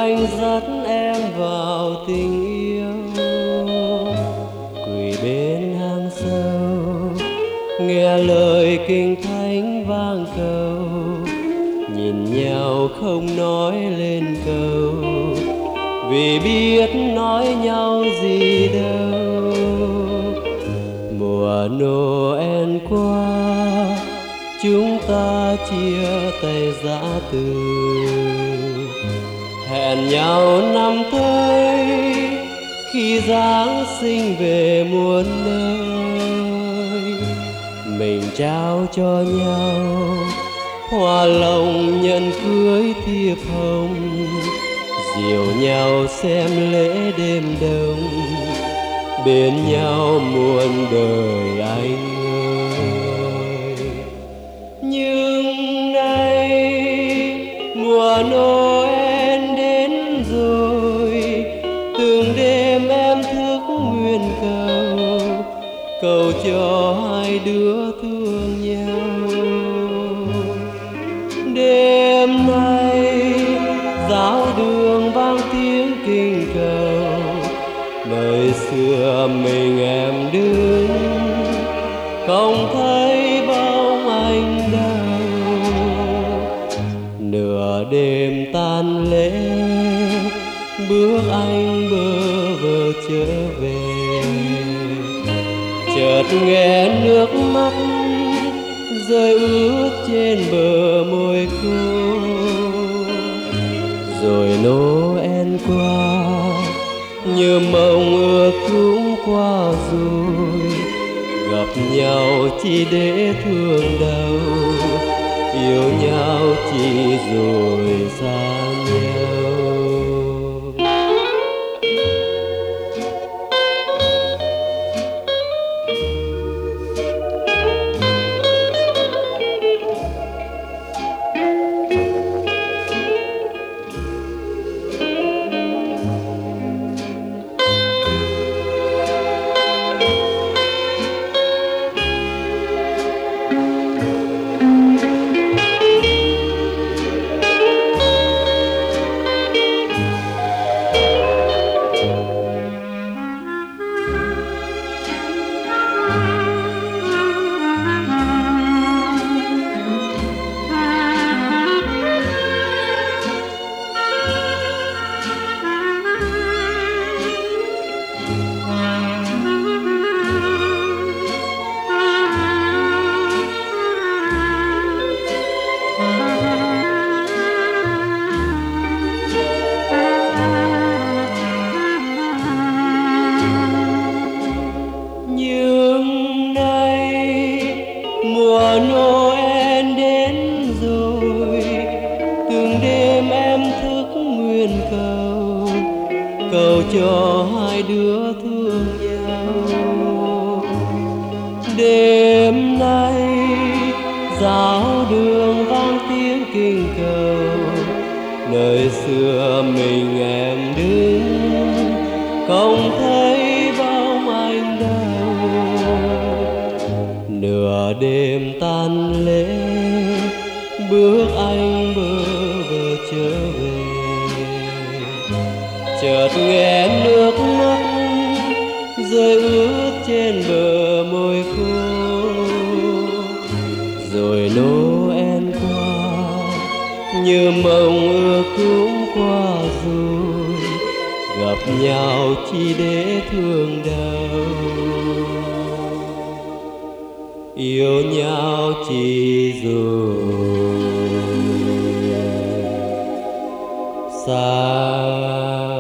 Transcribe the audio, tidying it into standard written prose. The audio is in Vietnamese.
anh dắt em vào tình yêu, quỳ bên hang sâu nghe lời kinh thánh vang cầu, nhìn nhau không nói lên câu, vì biết nói nhau gì đâu. Mùa Noel qua chúng ta chia tay giã từ, hẹn nhau năm tới khi Giáng sinh về muôn nơi. Mình trao cho nhau hoa lòng nhân cưới thiệp hồng, dìu nhau xem lễ đêm đông, bên nhau muôn đời anh ơi. Nhưng nay mùa Noel đến rồi, từng đêm em thức nguyện cầu, cầu cho hai đứa thương nhau. Đêm nay giáo đường vang tiếng kinh cầu, đời xưa mình em đứng không thấy bóng anh đâu. Nửa đêm tan lễ bước anh bơ vơ trở về, chợt nghe nước mắt rơi ướt trên bờ môi cô. Rồi Noel qua như mộng ước cũng qua rồi, gặp nhau chỉ để thương đau, yêu nhau chỉ rồi xa nhau. Mùa Noel đến rồi, từng đêm em thức nguyện cầu, cầu cho hai đứa thương nhau. Đêm nay giáo đường vang tiếng kinh cầu, nơi xưa mình em đứng không thấy bóng anh đâu. Nửa đêm tan lễ bước anh bơ vơ trở về, chợt nghe nước mắt rơi ướt trên bờ môi khô. Rồi Noel qua như mộng ước cũng qua rồi, gặp nhau chỉ để thương đau, yêu nhau chỉ rồi xa